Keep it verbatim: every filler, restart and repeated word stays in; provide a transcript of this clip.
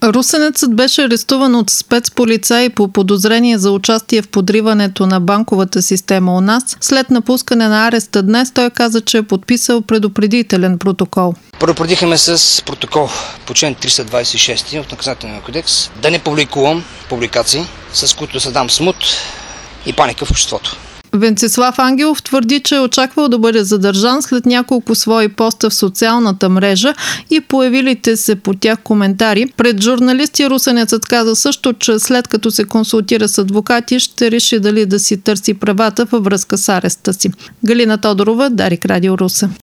Русенецът беше арестуван от спецполицаи по подозрение за участие в подриването на банковата система у нас. След напускане на ареста днес той каза, че е подписал предупредителен протокол. Предупредихме с протокол по член триста двадесет и шест от Наказателния кодекс да не публикувам публикации, с които да създам смут и паника в обществото. Венцислав Ангелов твърди, че е очаквал да бъде задържан след няколко свои поста в социалната мрежа и появилите се по тях коментари. Пред журналисти Русенецът каза също, че след като се консултира с адвокати, ще реши дали да си търси правата във връзка с ареста си. Галина Тодорова, Дарик Радио Русе.